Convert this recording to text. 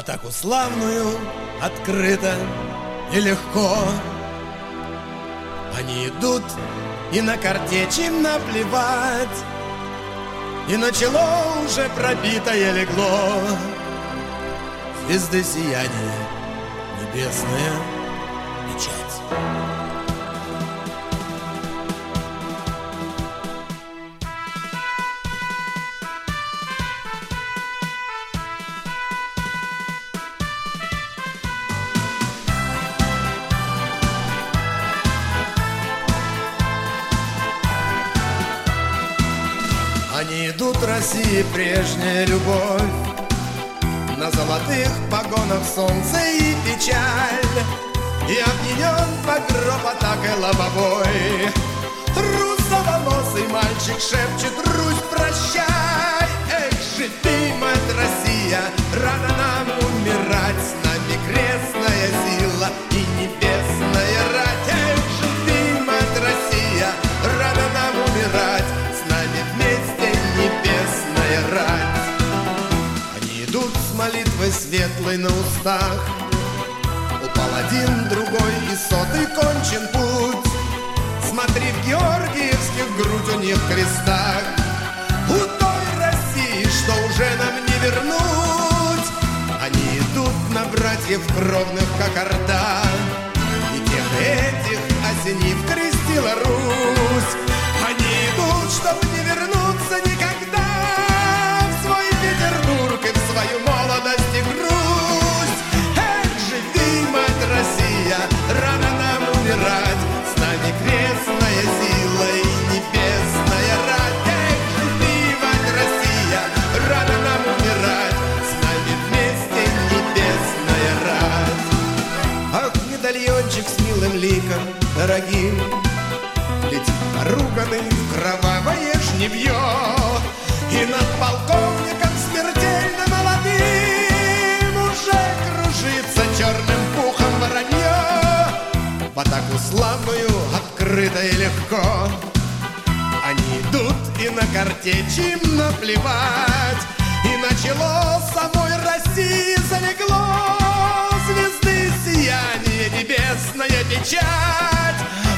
атаку славную открыто и легко. Они идут, и на картечь им наплевать, и на чело уже пробитое легло звезды сияния, небесная печать. Они идут, России прежняя любовь, на золотых погонах солнце и печаль, и объеден погроб атакой лобовой. Русоволосый мальчик шепчет: Русь, прощай! Эх, живи, мать Россия, рано нам умирать, с нами крестная сила и небесная рать. Эх, живи, мать Россия, рано нам умирать, с нами вместе небесная рать. Они идут с молитвой светлой на устах, упал один, другой и сотый кончен путь. Смотри, в георгиевских грудь у них в крестах, у той России, что уже нам не вернуть. Они идут на братьев кровных, как орда, и тех этих осенив крестила Русь. Они идут, чтоб не вернуться никогда в свой Петербург и в свою молодость и грусть. Эх, живи, мать Россия, рано нам умирать, с нами крестная сила и небесная рать. Эх, живи, мать Россия, рано нам умирать, с нами вместе небесная рать. Ах, медальончик с милым ликом дорогим летит поруганный в кровавое жневье, и над полковником смертельно молодым уже кружится черным пухом воронье. В атаку славную открыто и легко они идут, и на картечь им наплевать, и на чело самой России залегло звезды сияние, небесная печать.